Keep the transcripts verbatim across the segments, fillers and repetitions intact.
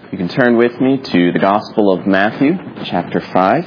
You can turn with me to the Gospel of Matthew, chapter five.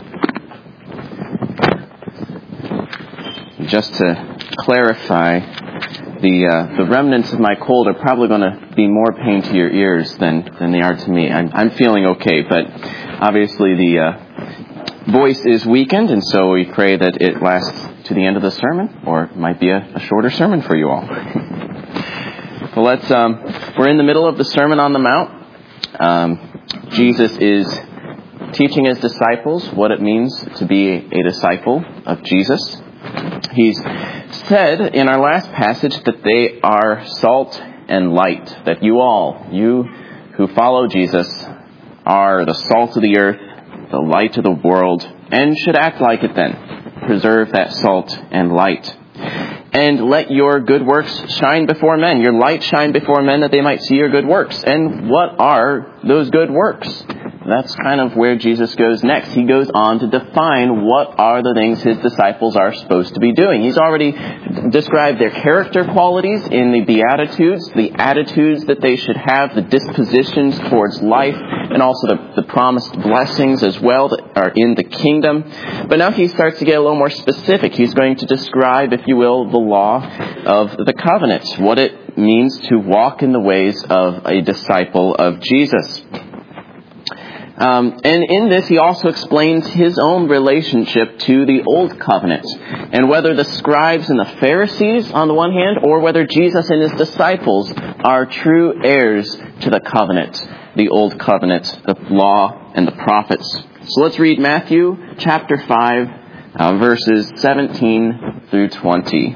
Just to clarify, the uh, the remnants of my cold are probably going to be more pain to your ears than, than they are to me. I'm, I'm feeling okay, but obviously the uh, voice is weakened, and so we pray that it lasts to the end of the sermon, or it might be a, a shorter sermon for you all. So let's, um, we're in the middle of the Sermon on the Mount. Um, Jesus is teaching his disciples what it means to be a disciple of Jesus. He's said in our last passage that they are salt and light, that you all, you who follow Jesus, are the salt of the earth, the light of the world, and should act like it then. Preserve that salt and light. And let your good works shine before men, your light shine before men, that they might see your good works. And what are those good works? That's kind of where Jesus goes next. He goes on to define what are the things his disciples are supposed to be doing. He's already described their character qualities in the Beatitudes, the attitudes that they should have, the dispositions towards life, and also the, the promised blessings as well that are in the kingdom. But now he starts to get a little more specific. He's going to describe, if you will, the law of the covenant, what it means to walk in the ways of a disciple of Jesus. Um, and in this, he also explains his own relationship to the Old Covenant, and whether the scribes and the Pharisees, on the one hand, or whether Jesus and his disciples are true heirs to the covenant, the Old Covenant, the law and the prophets. So let's read Matthew chapter five, uh, verses seventeen through twenty.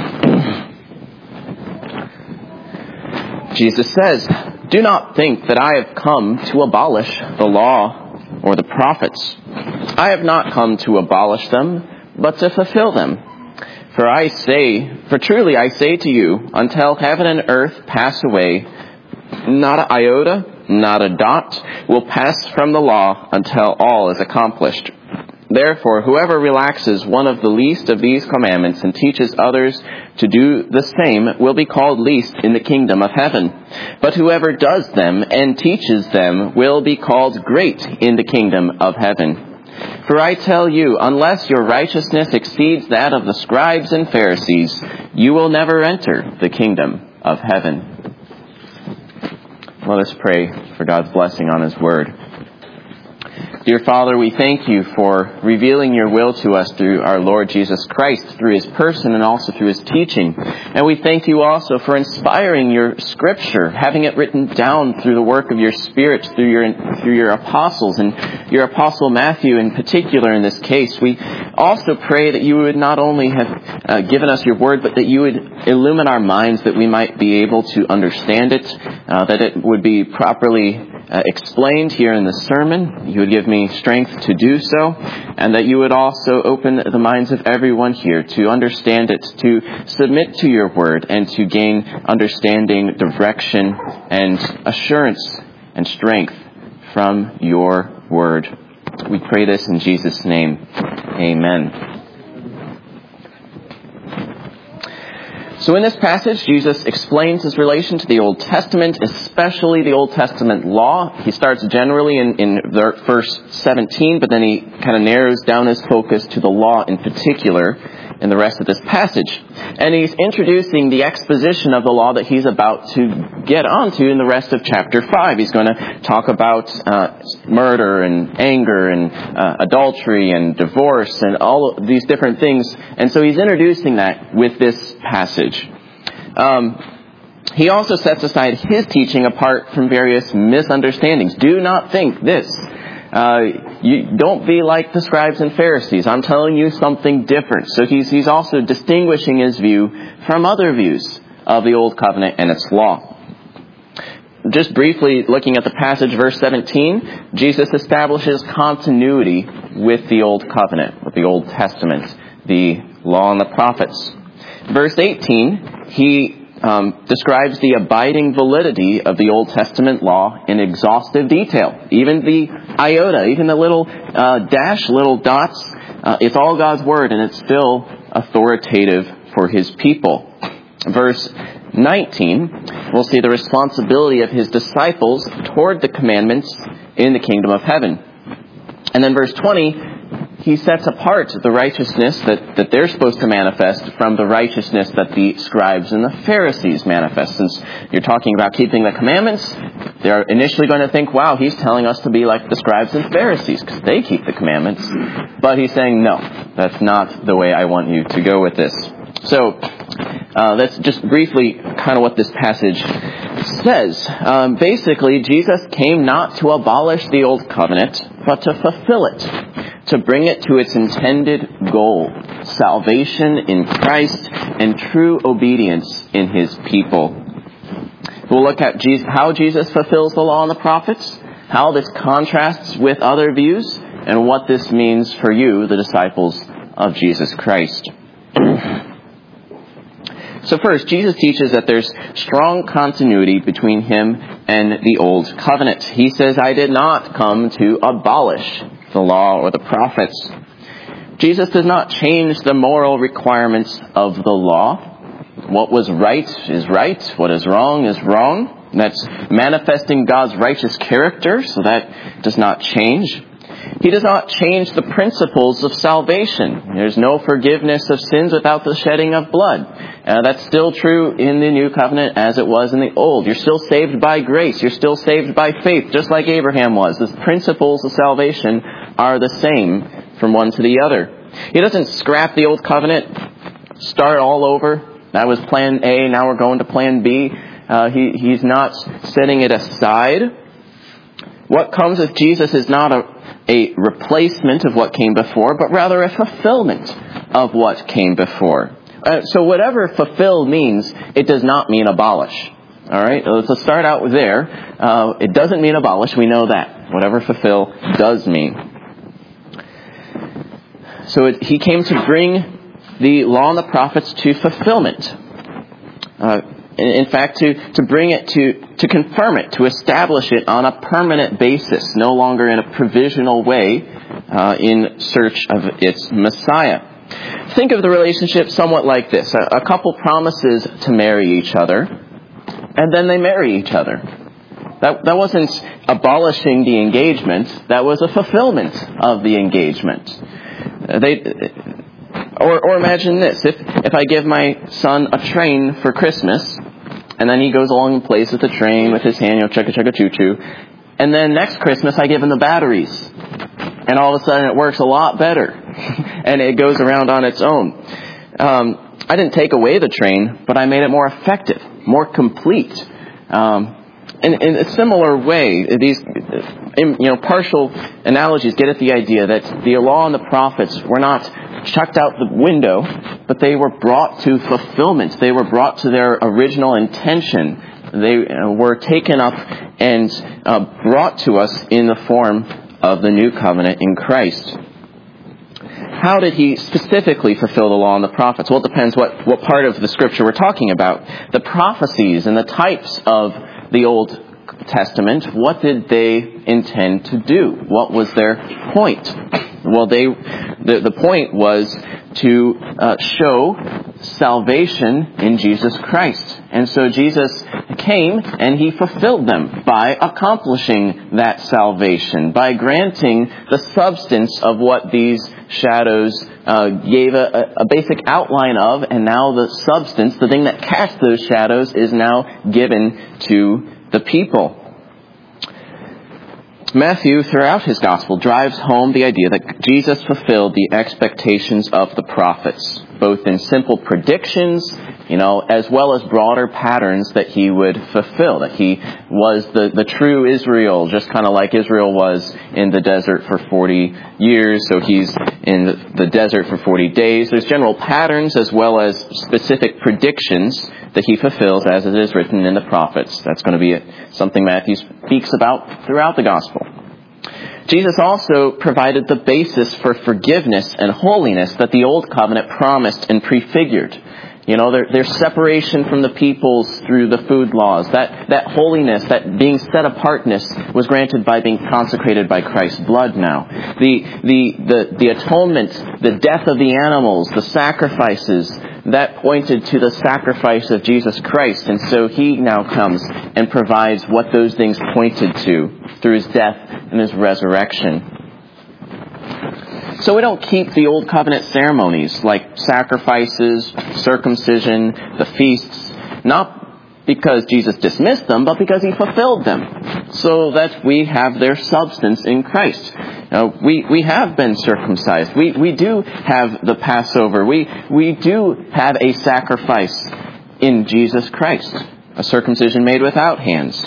Jesus says, "Do not think that I have come to abolish the law or the prophets. I have not come to abolish them, but to fulfill them. For I say, for truly I say to you, until heaven and earth pass away, not an iota, not a dot will pass from the law until all is accomplished. Therefore, whoever relaxes one of the least of these commandments and teaches others to do the same will be called least in the kingdom of heaven. But whoever does them and teaches them will be called great in the kingdom of heaven. For I tell you, unless your righteousness exceeds that of the scribes and Pharisees, you will never enter the kingdom of heaven." Let us pray for God's blessing on his word. Dear Father, we thank you for revealing your will to us through our Lord Jesus Christ, through his person and also through his teaching. And we thank you also for inspiring your scripture, having it written down through the work of your Spirit, through your through your apostles, and your apostle Matthew in particular in this case. We also pray that you would not only have uh, given us your word, but that you would illumine our minds that we might be able to understand it, uh, that it would be properly Uh, explained here in the sermon. You would give me strength to do so, and that you would also open the minds of everyone here to understand it, to submit to your word, and to gain understanding, direction, and assurance and strength from your word. We pray this in Jesus' name. Amen. So in this passage, Jesus explains his relation to the Old Testament, especially the Old Testament law. He starts generally in, in verse seventeen, but then he kind of narrows down his focus to the law in particular in the rest of this passage. And he's introducing the exposition of the law that he's about to get onto in the rest of chapter five. He's going to talk about uh, murder and anger and uh, adultery and divorce and all of these different things. And so he's introducing that with this passage. Um, he also sets aside his teaching apart from various misunderstandings. Do not think this. Uh, you don't be like the scribes and Pharisees. I'm telling you something different. So he's, he's also distinguishing his view from other views of the Old Covenant and its law. Just briefly looking at the passage, verse seventeen, Jesus establishes continuity with the Old Covenant, with the Old Testament, the law and the prophets. Verse eighteen, he Um, describes the abiding validity of the Old Testament law in exhaustive detail. Even the iota, even the little uh, dash, little dots, uh, it's all God's word, and it's still authoritative for his people. Verse nineteen, we'll see the responsibility of his disciples toward the commandments in the kingdom of heaven. And then verse twenty, he sets apart the righteousness that, that they're supposed to manifest from the righteousness that the scribes and the Pharisees manifest. Since you're talking about keeping the commandments, they're initially going to think, wow, he's telling us to be like the scribes and Pharisees because they keep the commandments. But he's saying, no, that's not the way I want you to go with this. So uh, that's just briefly kind of what this passage says. Um, basically, Jesus came not to abolish the old covenant, but to fulfill it, to bring it to its intended goal, salvation in Christ and true obedience in his people. We'll look at Jesus, how Jesus fulfills the law and the prophets, how this contrasts with other views, and what this means for you, the disciples of Jesus Christ. So first, Jesus teaches that there's strong continuity between him and the old covenant. He says, I did not come to abolish the law or the prophets. Jesus does not change the moral requirements of the law. What was right is right. What is wrong is wrong. And that's manifesting God's righteous character, so that does not change. He does not change the principles of salvation. There's no forgiveness of sins without the shedding of blood. Uh, that's still true in the new covenant as it was in the old. You're still saved by grace. You're still saved by faith, just like Abraham was. The principles of salvation are the same from one to the other. He doesn't scrap the old covenant, start all over. That was plan A, now we're going to plan B. Uh, he, he's not setting it aside. What comes with Jesus is not a, a replacement of what came before, but rather a fulfillment of what came before. Uh, so whatever fulfill means, it does not mean abolish. All right, let's start out with there. Uh, it doesn't mean abolish. We know that. Whatever fulfill does mean. So it, he came to bring the law and the prophets to fulfillment. Uh, in, in fact, to, to bring it to, to confirm it, to establish it on a permanent basis, no longer in a provisional way uh, in search of its Messiah. Think of the relationship somewhat like this. A, a couple promises to marry each other, and then they marry each other. That, that wasn't abolishing the engagement. That was a fulfillment of the engagement. Uh, they... Or, or imagine this, if, if I give my son a train for Christmas, and then he goes along and plays with the train with his hand, you know, chugga chugga choo choo, and then next Christmas I give him the batteries, and all of a sudden it works a lot better, and it goes around on its own. Um, I didn't take away the train, but I made it more effective, more complete. Um, in, in a similar way, these in, you know partial analogies get at the idea that the law and the prophets were not chucked out the window, but they were brought to fulfillment. They were brought to their original intention. They uh, were taken up and uh, brought to us in the form of the new covenant in Christ. How did he specifically fulfill the law and the prophets? Well, it depends what, what part of the scripture we're talking about. The prophecies and the types of the Old Testament, what did they intend to do? What was their point? Well, they the, the point was to uh, show salvation in Jesus Christ. And so Jesus came and he fulfilled them by accomplishing that salvation, by granting the substance of what these shadows uh, gave a, a basic outline of, and now the substance, the thing that cast those shadows, is now given to the people. Matthew, throughout his gospel, drives home the idea that Jesus fulfilled the expectations of the prophets, both in simple predictions, you know, as well as broader patterns that he would fulfill, that he was the, the true Israel, just kind of like Israel was in the desert for forty years, so he's in the, the desert for forty days. There's general patterns as well as specific predictions that he fulfills as it is written in the prophets. That's going to be something Matthew speaks about throughout the gospel. Jesus also provided the basis for forgiveness and holiness that the Old Covenant promised and prefigured. You know, their, their separation from the peoples through the food laws, that, that holiness, that being set apartness was granted by being consecrated by Christ's blood now. The, the, the, the atonement, the death of the animals, the sacrifices, that pointed to the sacrifice of Jesus Christ. And so he now comes and provides what those things pointed to through his death and his resurrection. So we don't keep the Old Covenant ceremonies like sacrifices, circumcision, the feasts, not because Jesus dismissed them, but because he fulfilled them, so that we have their substance in Christ. Uh, we, we have been circumcised. We, we do have the Passover. We, we do have a sacrifice in Jesus Christ, a circumcision made without hands.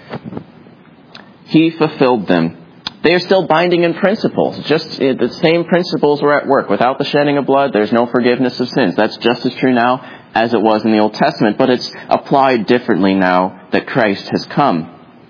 He fulfilled them. They are still binding in principles. Just uh, the same principles were at work. Without the shedding of blood, there's no forgiveness of sins. That's just as true now as it was in the Old Testament, but it's applied differently now that Christ has come.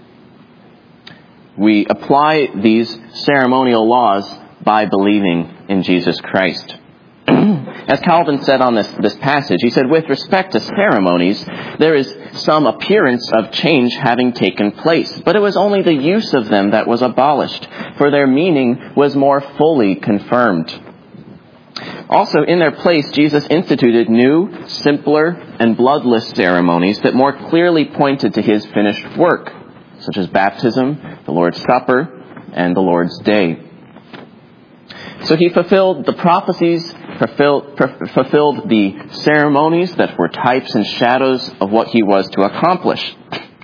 We apply these ceremonial laws by believing in Jesus Christ. As Calvin said on this, this passage, he said, with respect to ceremonies, there is some appearance of change having taken place, but it was only the use of them that was abolished, for their meaning was more fully confirmed. Also, in their place, Jesus instituted new, simpler, and bloodless ceremonies that more clearly pointed to his finished work, such as baptism, the Lord's Supper, and the Lord's Day. So he fulfilled the prophecies, fulfilled, fulfilled the ceremonies that were types and shadows of what he was to accomplish.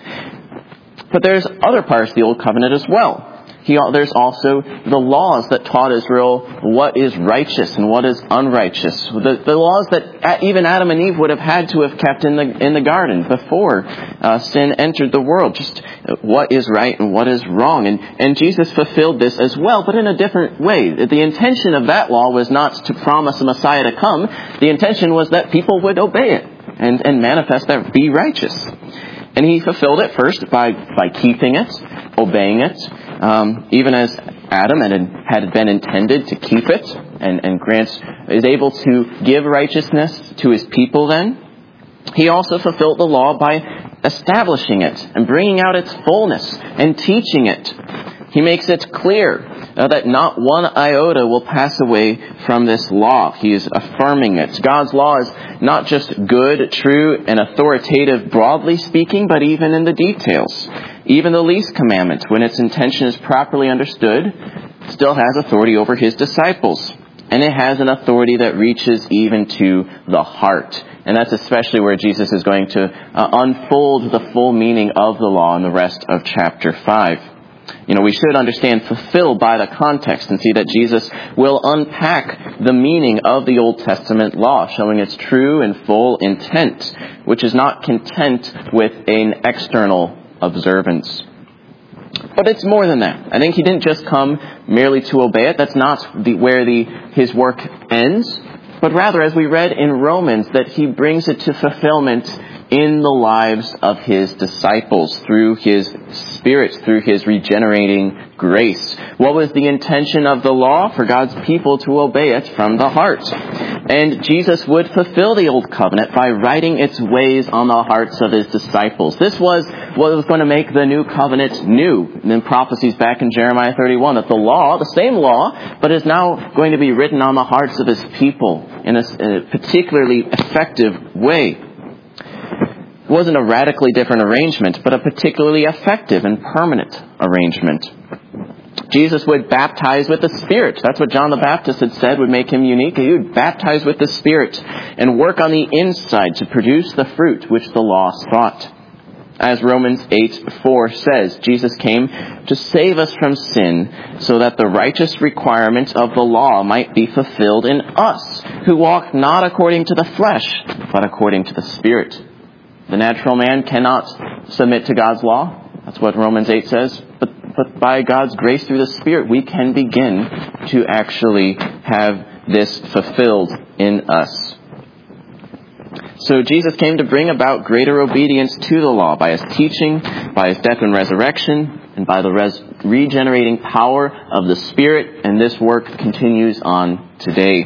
But there's other parts of the Old Covenant as well. He, there's also the laws that taught Israel what is righteous and what is unrighteous. The, the laws that even Adam and Eve would have had to have kept in the in the garden before uh, sin entered the world. Just what is right and what is wrong. And, and Jesus fulfilled this as well, but in a different way. The intention of that law was not to promise a Messiah to come. The intention was that people would obey it and, and manifest that, be righteous. And he fulfilled it first by, by keeping it, obeying it, um, even as Adam had, had been intended to keep it and, and grants, is able to give righteousness to his people then. He also fulfilled the law by establishing it and bringing out its fullness and teaching it. He makes it clear uh, that not one iota will pass away from this law. He is affirming it. God's law is not just good, true, and authoritative broadly speaking, but even in the details. Even the least commandment, when its intention is properly understood, still has authority over his disciples. And it has an authority that reaches even to the heart. And that's especially where Jesus is going to uh, unfold the full meaning of the law in the rest of chapter five. You know, we should understand fulfilled by the context and see that Jesus will unpack the meaning of the Old Testament law, showing its true and full intent, which is not content with an external observance. But it's more than that. I think he didn't just come merely to obey it. That's not the, where the his work ends. But rather, as we read in Romans, that he brings it to fulfillment in the lives of his disciples through his Spirit, through his regenerating grace. What was the intention of the law? For God's people to obey it from the heart. And Jesus would fulfill the Old Covenant by writing its ways on the hearts of his disciples. This was what was going to make the New Covenant new. And then prophecies back in Jeremiah thirty-one that the law, the same law, but is now going to be written on the hearts of his people in a, in a particularly effective way. It wasn't a radically different arrangement, but a particularly effective and permanent arrangement. Jesus would baptize with the Spirit. That's what John the Baptist had said would make him unique. He would baptize with the Spirit and work on the inside to produce the fruit which the law sought. As Romans eight four says, Jesus came to save us from sin so that the righteous requirements of the law might be fulfilled in us, who walk not according to the flesh, but according to the Spirit. The natural man cannot submit to God's law. That's what Romans eight says. But, but by God's grace through the Spirit, we can begin to actually have this fulfilled in us. So Jesus came to bring about greater obedience to the law by his teaching, by his death and resurrection, and by the res- regenerating power of the Spirit. And this work continues on today.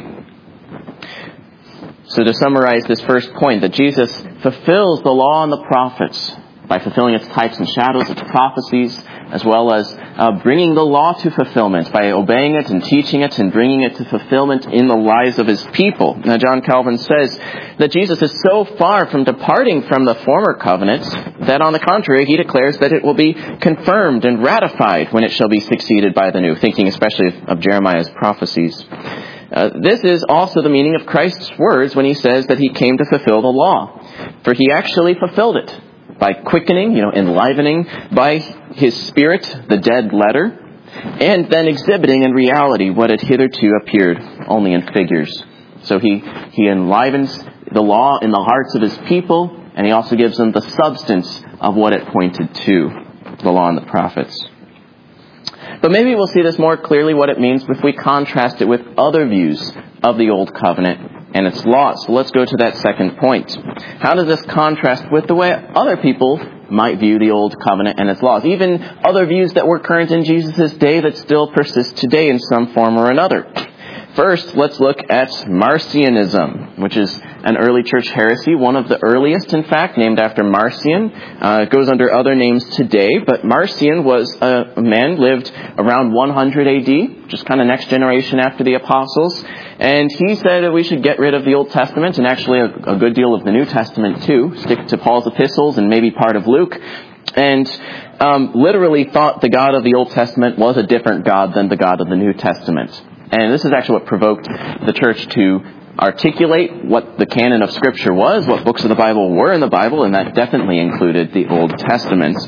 So to summarize this first point, that Jesus fulfills the law and the prophets by fulfilling its types and shadows, its prophecies, as well as uh, bringing the law to fulfillment by obeying it and teaching it and bringing it to fulfillment in the lives of his people. Now, John Calvin says that Jesus is so far from departing from the former covenants that, on the contrary, he declares that it will be confirmed and ratified when it shall be succeeded by the new, thinking especially of, of Jeremiah's prophecies. Uh, this is also the meaning of Christ's words when he says that he came to fulfill the law. For he actually fulfilled it by quickening, you know, enlivening by his Spirit the dead letter, and then exhibiting in reality what had hitherto appeared only in figures. So he, he enlivens the law in the hearts of his people, and he also gives them the substance of what it pointed to, the law and the prophets. But maybe we'll see this more clearly what it means if we contrast it with other views of the Old Covenant and its laws. So let's go to that second point. How does this contrast with the way other people might view the Old Covenant and its laws? Even other views that were current in Jesus' day that still persist today in some form or another. First, let's look at Marcionism, which is an early church heresy, one of the earliest, in fact, named after Marcion. Uh, it goes under other names today, but Marcion was a, a man, lived around one hundred A D, just kind of next generation after the apostles, and he said that we should get rid of the Old Testament, and actually a, a good deal of the New Testament too, stick to Paul's epistles and maybe part of Luke, and um, literally thought the God of the Old Testament was a different God than the God of the New Testament. And this is actually what provoked the church to articulate what the canon of Scripture was, what books of the Bible were in the Bible, and that definitely included the Old Testament.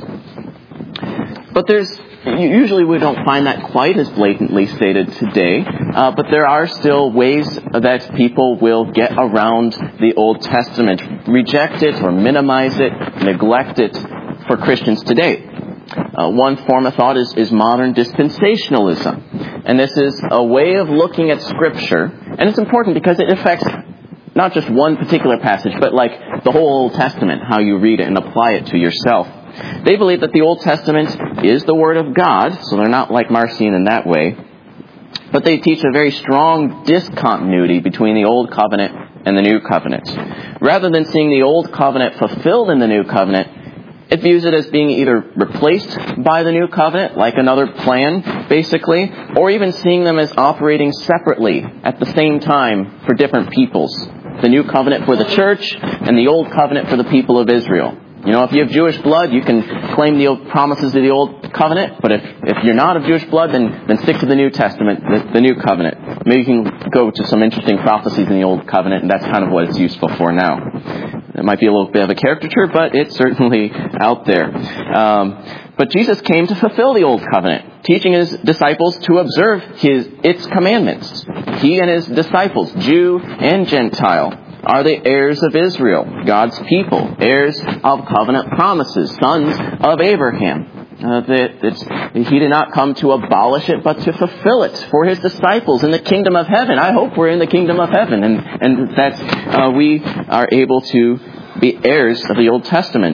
But there's usually we don't find that quite as blatantly stated today, uh, but there are still ways that people will get around the Old Testament, reject it or minimize it, neglect it for Christians today. Uh, one form of thought is, is modern dispensationalism. And this is a way of looking at Scripture. And it's important because it affects not just one particular passage, but like the whole Old Testament, how you read it and apply it to yourself. They believe that the Old Testament is the Word of God, so they're not like Marcion in that way. But they teach a very strong discontinuity between the Old Covenant and the New Covenant. Rather than seeing the Old Covenant fulfilled in the New Covenant, it views it as being either replaced by the New Covenant, like another plan, basically, or even seeing them as operating separately at the same time for different peoples. The New Covenant for the church and the Old Covenant for the people of Israel. You know, if you have Jewish blood, you can claim the old promises of the Old Covenant, but if, if you're not of Jewish blood, then, then stick to the New Testament, the, the New Covenant. Maybe you can go to some interesting prophecies in the Old Covenant, and that's kind of what it's useful for now. It might be a little bit of a caricature, but it's certainly out there. Um, but Jesus came to fulfill the Old Covenant, teaching his disciples to observe his its commandments. He and his disciples, Jew and Gentile, are the heirs of Israel, God's people, heirs of covenant promises, sons of Abraham. Uh, that it's, he did not come to abolish it, but to fulfill it for his disciples in the kingdom of heaven. I hope we're in the kingdom of heaven, and, and that uh, we are able to be heirs of the Old Testament.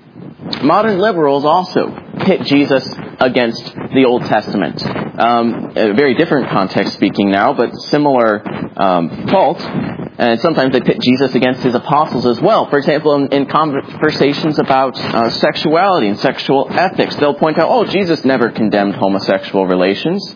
Modern liberals also pit Jesus against the Old Testament. Um, a very different context speaking now, but similar um, fault. And sometimes they pit Jesus against his apostles as well. For example, in, in conversations about uh, sexuality and sexual ethics, they'll point out, oh, Jesus never condemned homosexual relations.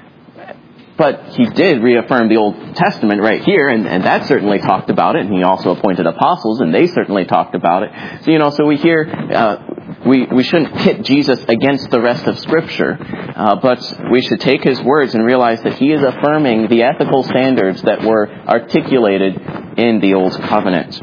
But he did reaffirm the Old Testament right here, and, and that certainly talked about it. And he also appointed apostles, and they certainly talked about it. So, you know, so we hear, uh, we, we shouldn't pit Jesus against the rest of Scripture, uh, but we should take his words and realize that he is affirming the ethical standards that were articulated in the Old Covenant,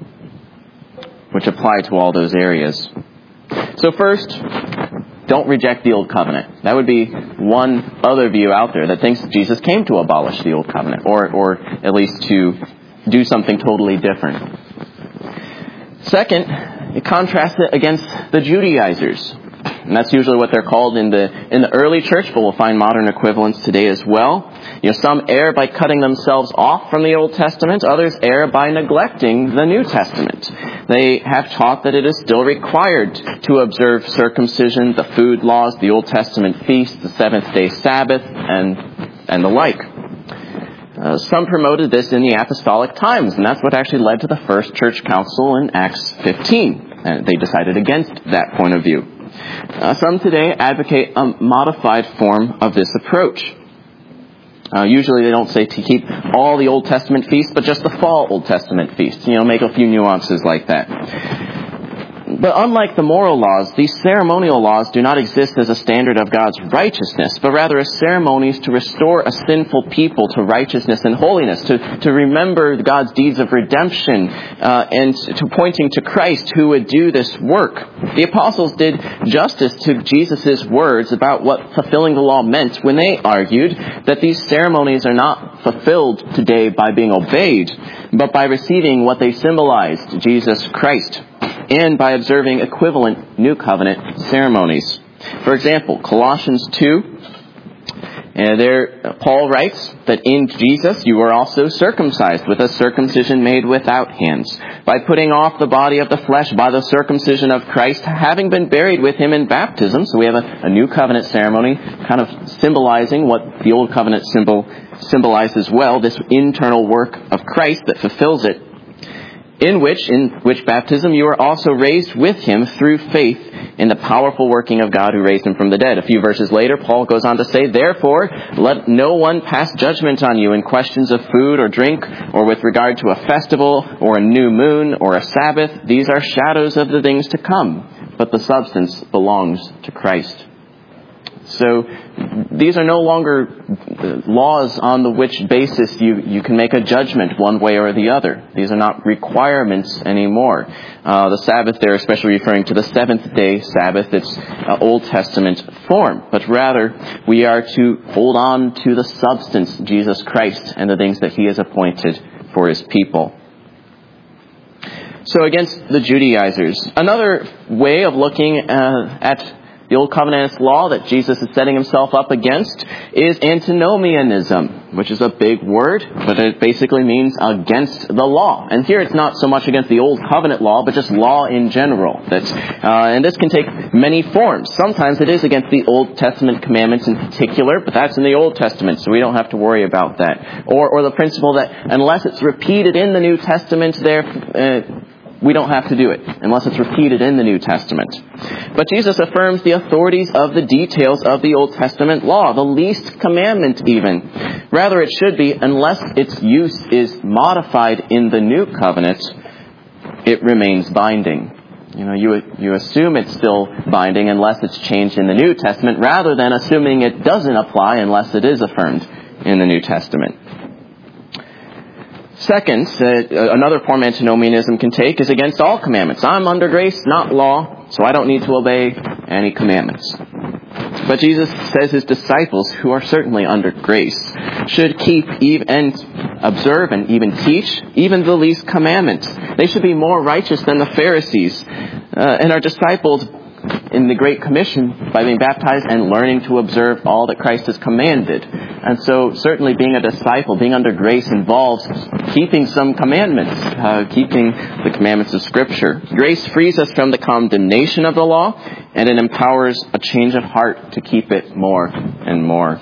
which apply to all those areas. So first, don't reject the Old Covenant. That would be one other view out there that thinks Jesus came to abolish the Old Covenant, or, or at least to do something totally different. Second, it contrasts it against the Judaizers. And that's usually what they're called in the in the early church, but we'll find modern equivalents today as well. You know, some err by cutting themselves off from the Old Testament. Others err by neglecting the New Testament. They have taught that it is still required to observe circumcision, the food laws, the Old Testament feasts, the seventh-day Sabbath, and and the like. Uh, some promoted this in the apostolic times, and that's what actually led to the first church council in Acts fifteen. And they decided against that point of view. Uh, some today advocate a modified form of this approach. Uh, usually they don't say to keep all the Old Testament feasts, but just the fall Old Testament feasts. You know, make a few nuances like that. But unlike the moral laws, these ceremonial laws do not exist as a standard of God's righteousness, but rather as ceremonies to restore a sinful people to righteousness and holiness, to, to remember God's deeds of redemption, uh, and to pointing to Christ who would do this work. The apostles did justice to Jesus' words about what fulfilling the law meant when they argued that these ceremonies are not fulfilled today by being obeyed, but by receiving what they symbolized, Jesus Christ, and by observing equivalent New Covenant ceremonies. For example, Colossians two, and there Paul writes that in Jesus you were also circumcised with a circumcision made without hands, by putting off the body of the flesh by the circumcision of Christ, having been buried with him in baptism. So we have a, a New Covenant ceremony, kind of symbolizing what the Old Covenant symbol symbolizes well, this internal work of Christ that fulfills it. In which, in which baptism you are also raised with him through faith in the powerful working of God who raised him from the dead. A few verses later, Paul goes on to say, therefore, let no one pass judgment on you in questions of food or drink, or with regard to a festival, or a new moon, or a Sabbath. These are shadows of the things to come, but the substance belongs to Christ. So these are no longer laws on the which basis you, you can make a judgment one way or the other. These are not requirements anymore. Uh, the Sabbath there, especially referring to the seventh day Sabbath, it's uh, Old Testament form. But rather, we are to hold on to the substance, Jesus Christ, and the things that he has appointed for his people. So against the Judaizers, another way of looking uh, at the Old Covenant law that Jesus is setting himself up against is antinomianism, which is a big word, but it basically means against the law. And here it's not so much against the Old Covenant law, but just law in general. That's, uh, and this can take many forms. Sometimes it is against the Old Testament commandments in particular, but that's in the Old Testament, so we don't have to worry about that. Or, or the principle that unless it's repeated in the New Testament, there, uh, we don't have to do it unless it's repeated in the New Testament. But Jesus affirms the authorities of the details of the Old Testament law, the least commandment even. Rather, it should be, unless its use is modified in the New Covenant, it remains binding. You know, you you assume it's still binding unless it's changed in the New Testament, rather than assuming it doesn't apply unless it is affirmed in the New Testament. Second, uh, another form antinomianism can take is against all commandments. I'm under grace, not law, so I don't need to obey any commandments. But Jesus says his disciples, who are certainly under grace, should keep even, and observe and even teach even the least commandments. They should be more righteous than the Pharisees, uh, and are disciples in the Great Commission by being baptized and learning to observe all that Christ has commanded. And so certainly being a disciple, being under grace, involves keeping some commandments, uh, keeping the commandments of Scripture. Grace frees us from the condemnation of the law, and it empowers a change of heart to keep it more and more.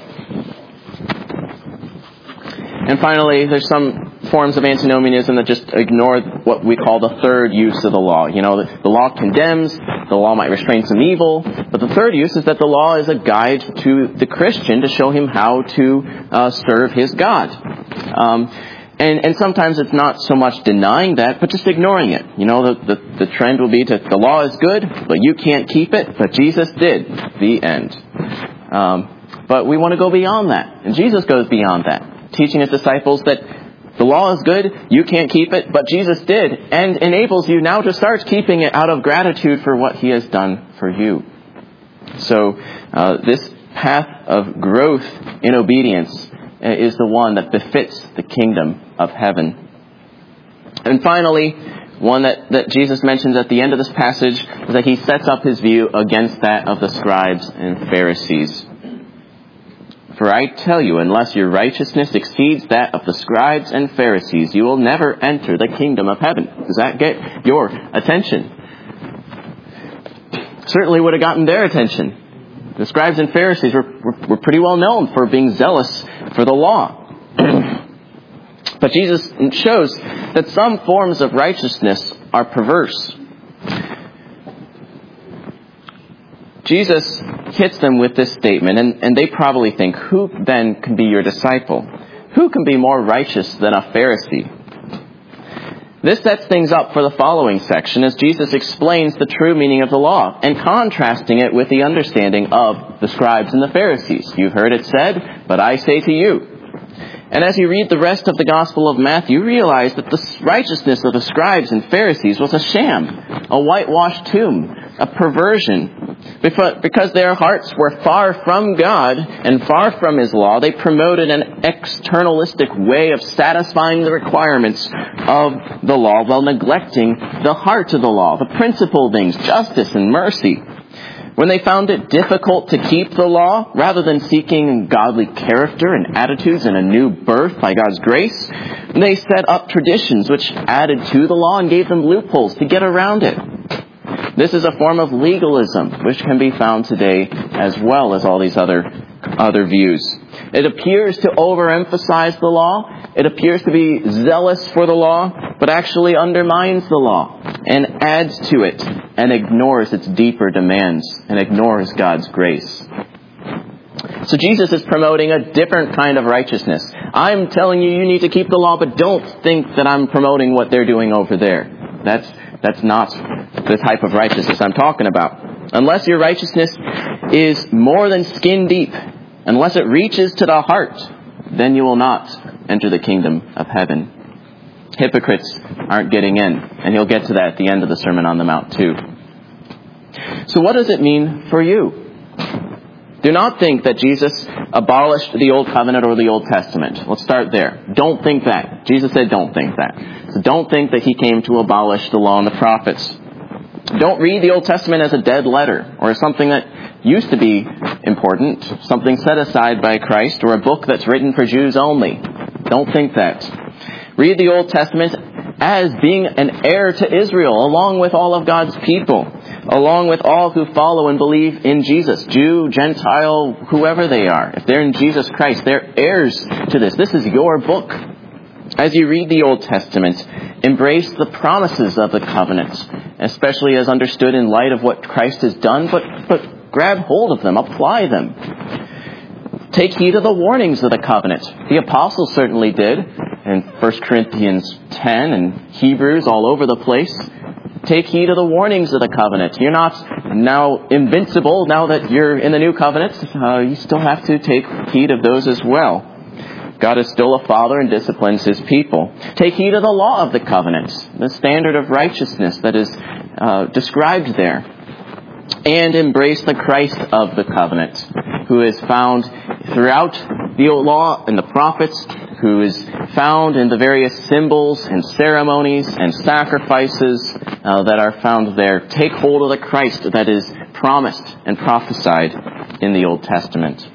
And finally, there's some forms of antinomianism that just ignore what we call the third use of the law. You know, the, the law condemns, the law might restrain some evil, but the third use is that the law is a guide to the Christian to show him how to uh, serve his God. Um, and, and sometimes it's not so much denying that, but just ignoring it. You know, the, the, the trend will be to, the law is good, but you can't keep it, but Jesus did. The end. Um, but we want to go beyond that, and Jesus goes beyond that, teaching his disciples that the law is good, you can't keep it, but Jesus did, and enables you now to start keeping it out of gratitude for what he has done for you. So uh, this path of growth in obedience is the one that befits the kingdom of heaven. And finally, one that, that Jesus mentions at the end of this passage is that he sets up his view against that of the scribes and Pharisees. For I tell you, unless your righteousness exceeds that of the scribes and Pharisees, you will never enter the kingdom of heaven. Does that get your attention? Certainly would have gotten their attention. The scribes and Pharisees were, were, were pretty well known for being zealous for the law. But Jesus shows that some forms of righteousness are perverse. Jesus hits them with this statement, and, and they probably think, who then can be your disciple? Who can be more righteous than a Pharisee? This sets things up for the following section as Jesus explains the true meaning of the law and contrasting it with the understanding of the scribes and the Pharisees. You've heard it said, but I say to you. And as you read the rest of the Gospel of Matthew, you realize that the righteousness of the scribes and Pharisees was a sham, a whitewashed tomb, a perversion. Because their hearts were far from God and far from His law, they promoted an externalistic way of satisfying the requirements of the law while neglecting the heart of the law, the principal things, justice and mercy. When they found it difficult to keep the law, rather than seeking godly character and attitudes and a new birth by God's grace, they set up traditions which added to the law and gave them loopholes to get around it. This is a form of legalism, which can be found today as well as all these other other views. It appears to overemphasize the law. It appears to be zealous for the law, but actually undermines the law and adds to it and ignores its deeper demands and ignores God's grace. So Jesus is promoting a different kind of righteousness. I'm telling you, you need to keep the law, but don't think that I'm promoting what they're doing over there. That's That's not the type of righteousness I'm talking about. Unless your righteousness is more than skin deep, unless it reaches to the heart, then you will not enter the kingdom of heaven. Hypocrites aren't getting in, and he'll get to that at the end of the Sermon on the Mount too. So what does it mean for you? Do not think that Jesus abolished the Old Covenant or the Old Testament. Let's start there. Don't think that. Jesus said don't think that. So don't think that He came to abolish the law and the prophets. Don't read the Old Testament as a dead letter or as something that used to be important, something set aside by Christ, or a book that's written for Jews only. Don't think that. Read the Old Testament as being an heir to Israel, along with all of God's people, along with all who follow and believe in Jesus, Jew, Gentile, whoever they are. If they're in Jesus Christ, they're heirs to this. This is your book. As you read the Old Testament, embrace the promises of the covenant, especially as understood in light of what Christ has done, but, but grab hold of them, apply them. Take heed of the warnings of the covenant. The apostles certainly did in First Corinthians ten and Hebrews all over the place. Take heed of the warnings of the covenant. You're not now invincible now that you're in the new covenant. Uh, you still have to take heed of those as well. God is still a father and disciplines His people. Take heed of the law of the covenant, the standard of righteousness that is uh, described there. And embrace the Christ of the covenant, who is found throughout the law and the prophets, who is found in the various symbols and ceremonies and sacrifices uh, that are found there. Take hold of the Christ that is promised and prophesied in the Old Testament.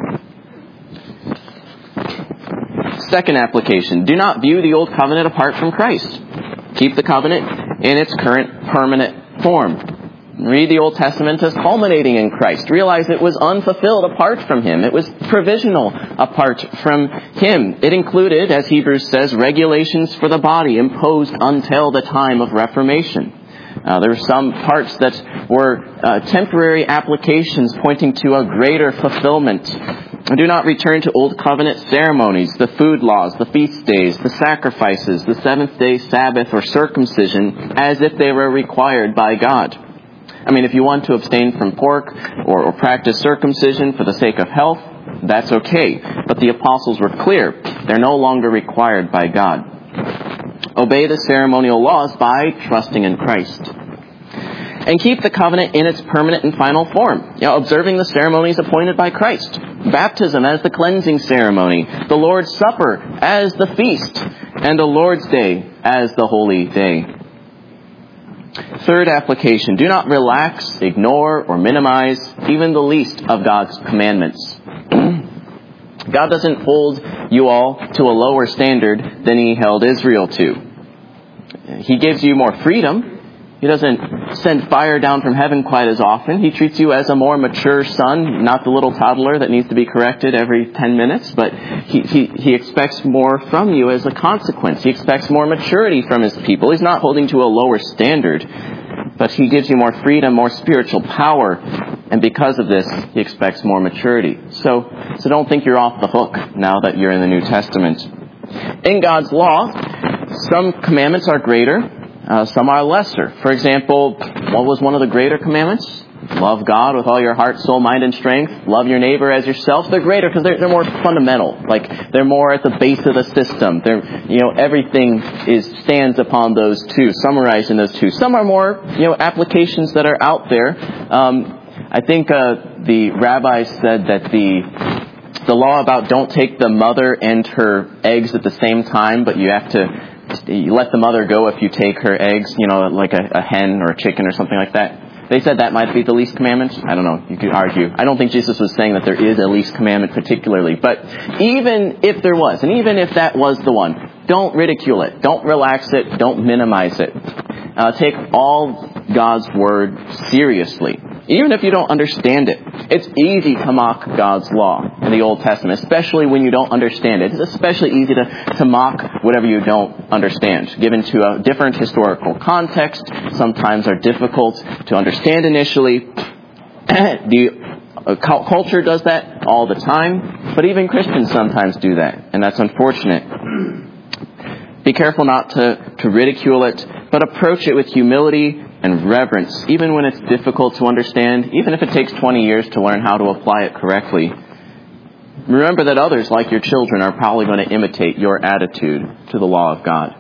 Second application, do not view the Old Covenant apart from Christ. Keep the covenant in its current permanent form. Read the Old Testament as culminating in Christ. Realize it was unfulfilled apart from Him. It was provisional apart from Him. It included, as Hebrews says, regulations for the body imposed until the time of Reformation. Uh, there were some parts that were uh, temporary applications pointing to a greater fulfillment. Do not return to Old Covenant ceremonies, the food laws, the feast days, the sacrifices, the seventh day Sabbath or circumcision as if they were required by God. I mean, if you want to abstain from pork or, or practice circumcision for the sake of health, that's okay. But the apostles were clear. They're no longer required by God. Obey the ceremonial laws by trusting in Christ. And keep the covenant in its permanent and final form, you know, observing the ceremonies appointed by Christ. Baptism as the cleansing ceremony, the Lord's Supper as the feast, and the Lord's Day as the holy day. Third application, do not relax, ignore, or minimize even the least of God's commandments. God doesn't hold you all to a lower standard than He held Israel to. He gives you more freedom. He doesn't send fire down from heaven quite as often. He treats you as a more mature son, not the little toddler that needs to be corrected every ten minutes, but he, he, he expects more from you as a consequence. He expects more maturity from His people. He's not holding to a lower standard, but He gives you more freedom, more spiritual power, And because of this, he expects more maturity. So, so don't think you're off the hook now that you're in the New Testament. In God's law, some commandments are greater, uh, some are lesser. For example, what was one of the greater commandments? Love God with all your heart, soul, mind, and strength. Love your neighbor as yourself. They're greater because they're, they're more fundamental. Like, they're more at the base of the system. They're, you know, everything is stands upon those two, summarized in those two. Some are more, you know, applications that are out there. Um, I think uh, the rabbi said that the the law about don't take the mother and her eggs at the same time, but you have to you let the mother go if you take her eggs, you know, like a, a hen or a chicken or something like that. They said that might be the least commandment. I don't know. You could argue. I don't think Jesus was saying that there is a least commandment particularly. But even if there was, and even if that was the one, don't ridicule it. Don't relax it. Don't minimize it. Uh, take all God's word seriously, even if you don't understand it. It's easy to mock God's law in the Old Testament, especially when you don't understand it. It's especially easy to, to mock whatever you don't understand, given to a different historical context. Sometimes are difficult to understand initially. The uh, culture does that all the time, but even Christians sometimes do that, and that's unfortunate. Be careful not to, to ridicule it, but approach it with humility and reverence, even when it's difficult to understand, even if it takes twenty years to learn how to apply it correctly. Remember that others, like your children, are probably going to imitate your attitude to the law of God.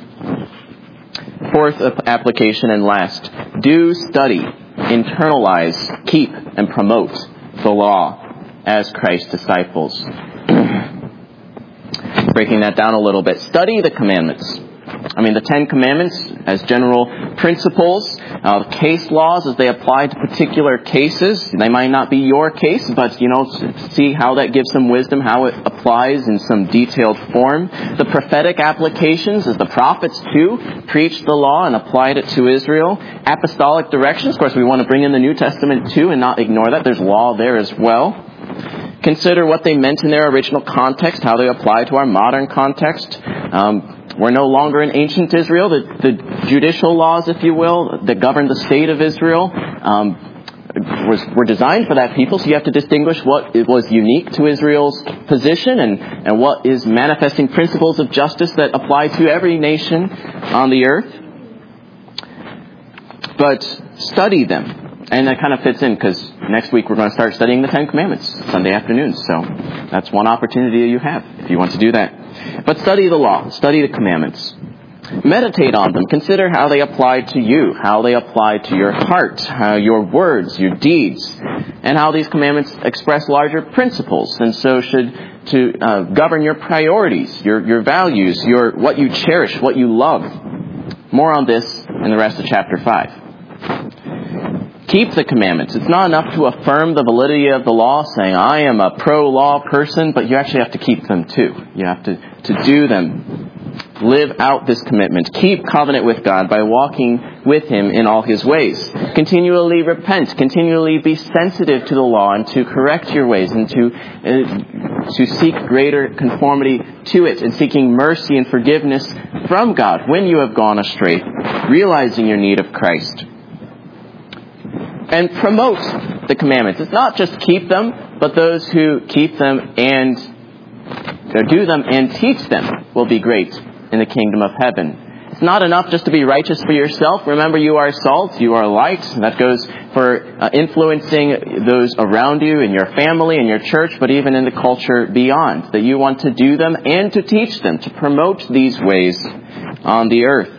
Fourth application and last, do study, internalize, keep, and promote the law as Christ's disciples. Breaking that down a little bit, study the commandments. I mean, the Ten Commandments as general principles, uh, case laws as they apply to particular cases. They might not be your case, but, you know, see how that gives some wisdom, how it applies in some detailed form. The prophetic applications, as the prophets too preached the law and applied it to Israel. Apostolic directions, of course, we want to bring in the New Testament too and not ignore that. There's law there as well. Consider what they meant in their original context, how they apply to our modern context. Um, we're no longer in ancient Israel. The, the judicial laws, if you will, that govern the state of Israel um, was, were designed for that people. So you have to distinguish what it was unique to Israel's position and, and what is manifesting principles of justice that apply to every nation on the earth. But study them. And that kind of fits in because next week we're going to start studying the Ten Commandments, Sunday afternoons. So that's one opportunity you have if you want to do that. But study the law. Study the commandments. Meditate on them. Consider how they apply to you, how they apply to your heart, how your words, your deeds, and how these commandments express larger principles and so should to uh, govern your priorities, your, your values, your what you cherish, what you love. More on this in the rest of chapter five. Keep the commandments. It's not enough to affirm the validity of the law, saying, I am a pro-law person, but you actually have to keep them too. You have to, to do them. Live out this commitment. Keep covenant with God by walking with Him in all His ways. Continually repent. Continually be sensitive to the law and to correct your ways and to, uh, to seek greater conformity to it and seeking mercy and forgiveness from God when you have gone astray, realizing your need of Christ. And promote the commandments. It's not just keep them, but those who keep them and or do them and teach them will be great in the kingdom of heaven. It's not enough just to be righteous for yourself. Remember, you are salt, you are light. That goes for uh, influencing those around you in your family, in your church, but even in the culture beyond. That you want to do them and to teach them, to promote these ways on the earth.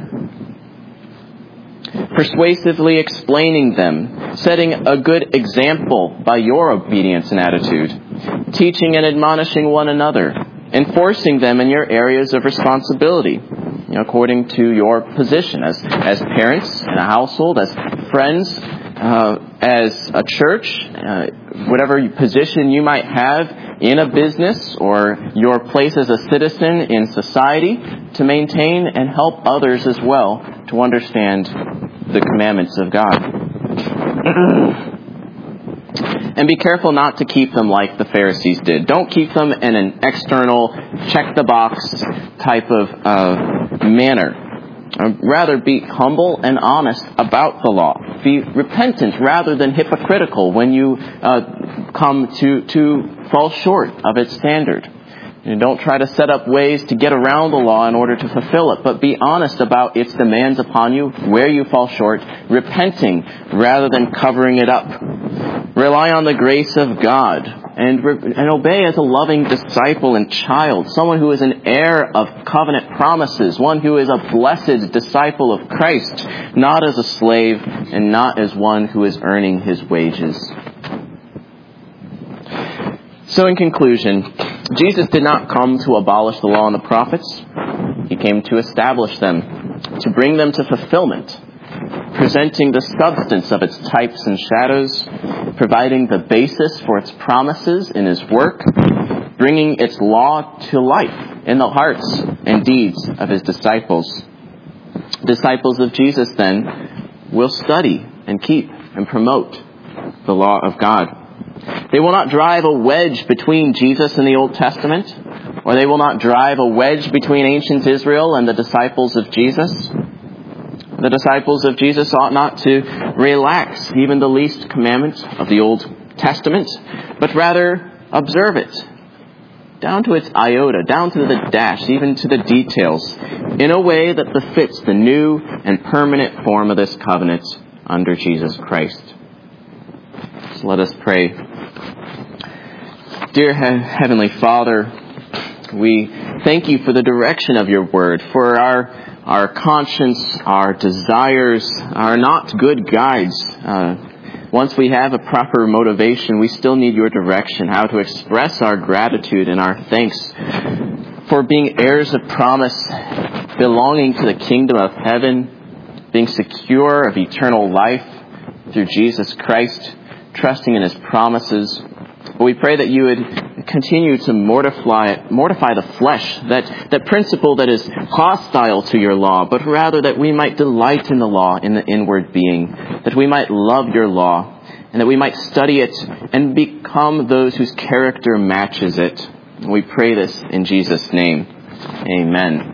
Persuasively explaining them, setting a good example by your obedience and attitude, teaching and admonishing one another, enforcing them in your areas of responsibility, you know, according to your position as, as parents in a household, as friends, uh, as a church, uh, whatever position you might have in a business or your place as a citizen in society, to maintain and help others as well to understand the commandments of God. And be careful not to keep them like the Pharisees did. Don't keep them in an external, check-the-box type of uh, manner. Uh, rather, be humble and honest about the law. Be repentant rather than hypocritical when you uh, come to, to fall short of its standard. You don't try to set up ways to get around the law in order to fulfill it, but be honest about its demands upon you, where you fall short, repenting rather than covering it up. Rely on the grace of God and, re- and obey as a loving disciple and child, someone who is an heir of covenant promises, one who is a blessed disciple of Christ, not as a slave and not as one who is earning his wages. So in conclusion, Jesus did not come to abolish the law and the prophets. He came to establish them, to bring them to fulfillment, presenting the substance of its types and shadows, providing the basis for its promises in his work, bringing its law to life in the hearts and deeds of his disciples. Disciples of Jesus, then, will study and keep and promote the law of God. They will not drive a wedge between Jesus and the Old Testament, or they will not drive a wedge between ancient Israel and the disciples of Jesus. The disciples of Jesus ought not to relax even the least commandment of the Old Testament, but rather observe it, down to its iota, down to the dash, even to the details, in a way that befits the new and permanent form of this covenant under Jesus Christ. So let us pray. Dear he- Heavenly Father, we thank you for the direction of your word, for our our conscience, our desires are not good guides. Uh, once we have a proper motivation, we still need your direction, how to express our gratitude and our thanks for being heirs of promise, belonging to the kingdom of heaven, being secure of eternal life through Jesus Christ, trusting in his promises. But we pray that you would continue to mortify mortify the flesh, that, that principle that is hostile to your law, but rather that we might delight in the law in the inward being, that we might love your law, and that we might study it and become those whose character matches it. We pray this in Jesus' name. Amen.